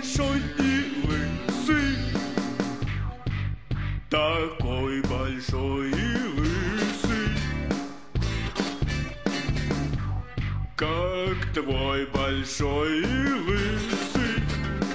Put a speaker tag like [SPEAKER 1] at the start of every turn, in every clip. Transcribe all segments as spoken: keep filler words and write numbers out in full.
[SPEAKER 1] большой и лысый, такой большой и лысый, как твой большой и лысый.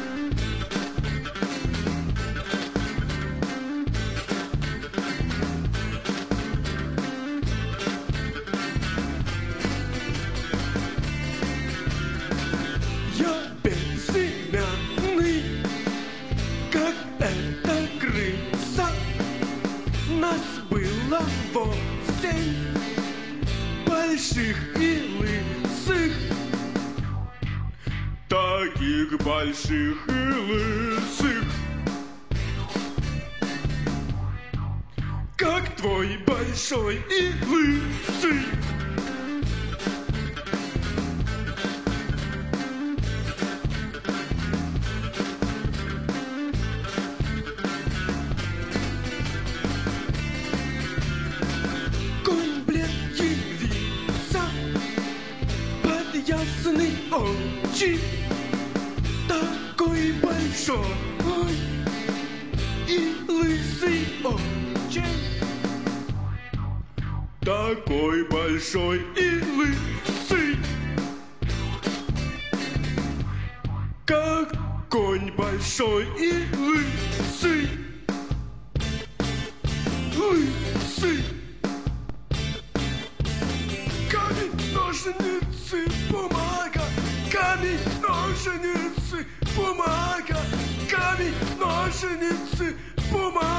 [SPEAKER 1] Я безымянный, как эта крыса. Нас было восемь больших и лысых, таких больших и лысых, как твой большой и лысый. Конь, блин, явился под ясный очи, такой большой и лысый очень, такой большой и лысый, как конь большой и лысый, лысый. Камень, ножницы, бумага, камень, ножницы, бумага, камень, ножницы, бумага.